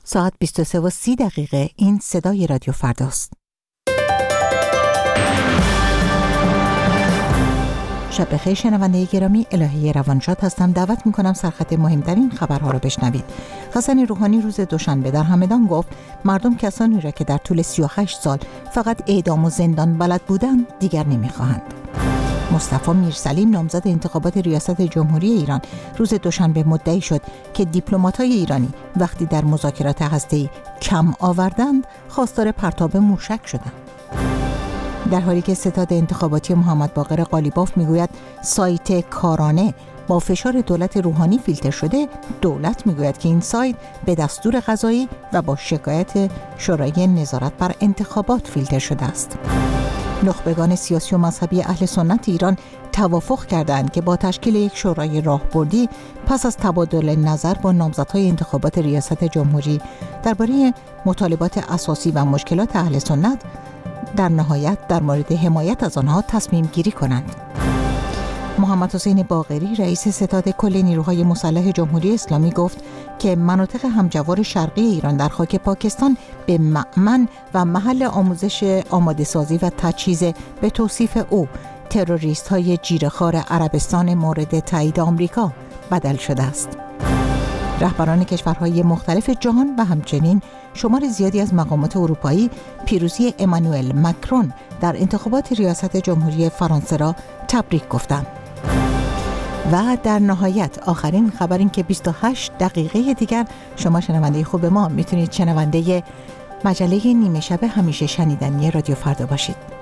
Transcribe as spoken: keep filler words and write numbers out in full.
ساعت بیست و سه و سی دقیقه. این صدای رادیو فرداست. شب بخیر شنونده گرامی، الهی روانشاد هستم. دعوت میکنم سرخط مهمترین خبرها را بشنوید. حسن روحانی روز دوشنبه در همدان گفت مردم کسانی را که در طول سی و هشت سال فقط اعدام و زندان بلد بودند دیگر نمیخواهند. مصطفی میرسلیم نامزد انتخابات ریاست جمهوری ایران روز دوشنبه مدعی شد که دیپلمات‌های ایرانی وقتی در مذاکرات هسته‌ای کم آوردند خواستار پرتاب موشک شدند. در حالی که ستاد انتخاباتی محمد باقر قالیباف میگوید سایت کارانه با فشار دولت روحانی فیلتر شده، دولت میگوید که این سایت به دستور قضایی و با شکایت شورای نظارت بر انتخابات فیلتر شده است. نخبگان سیاسی و مذهبی اهل سنت ایران توافق کردند که با تشکیل یک شورای راهبردی پس از تبادل نظر با نامزدهای انتخابات ریاست جمهوری درباره مطالبات اساسی و مشکلات اهل سنت در نهایت در مورد حمایت از آنها تصمیم گیری کنند. محمد حسین باقری رئیس ستاد کل نیروهای مسلح جمهوری اسلامی گفت که مناطق همجوار شرقی ایران در خاک پاکستان به مأمن و محل آموزش آماده سازی و تجهیز به توصیف او تروریست های جیره‌خوار عربستان مورد تایید آمریکا بدل شده است. رهبران کشورهای مختلف جهان و همچنین شمار زیادی از مقامات اروپایی پیروزی امانوئل مکرون در انتخابات ریاست جمهوری فرانسه را تبریک گفتند. و در نهایت آخرین خبر این که بیست و هشت دقیقه دیگر شما شنونده خوب ما میتونید شنونده مجله نیمه شب همیشه شنیدنی رادیو فردا باشید.